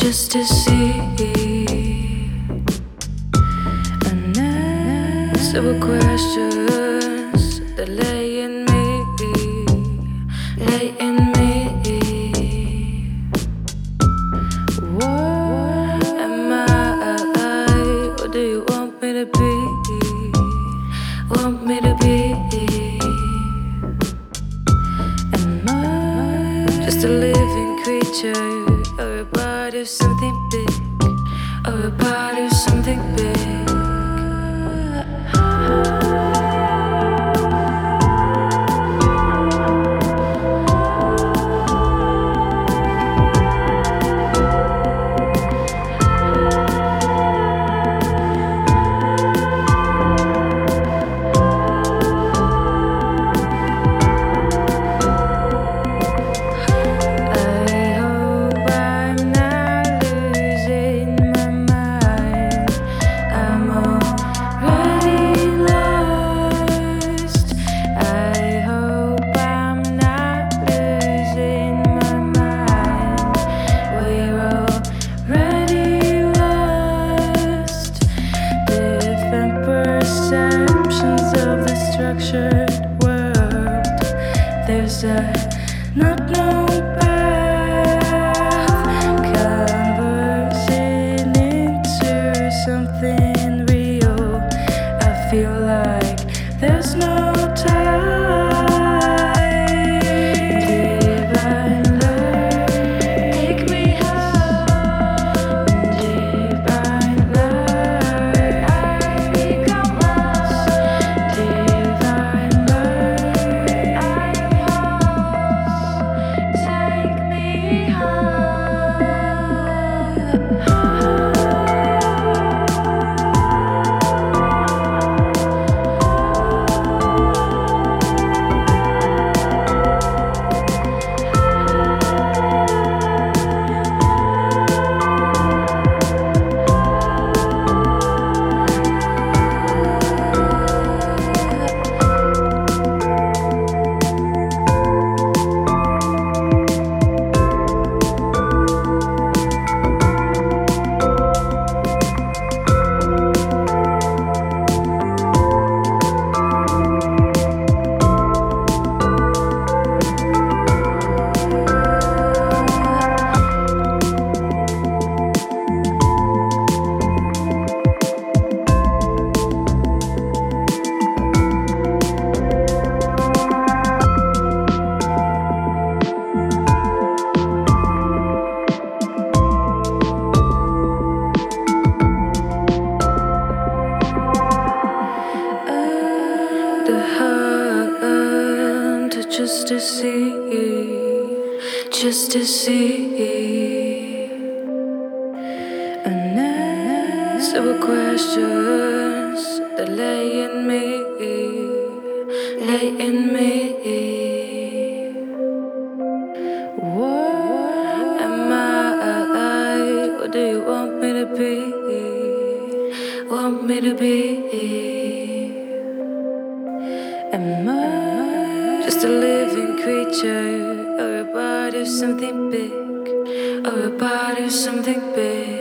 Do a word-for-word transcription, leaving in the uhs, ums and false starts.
just to see an answer to questions that lay in me, lay in me. What am I? What do you want me to be? Want me to be? Am I just a living creature, or a part of something big, or a part of something big? World, there's a not known path conversing into something real. I feel like there's no time. Divine love, take me home. Divine love, I become lost. Divine just to see, just to see an answer to questions that lay in me, lay in me. What am I? What do you want me to be? Want me to be? Am I just a living creature, or a part of something big, or a part of something big?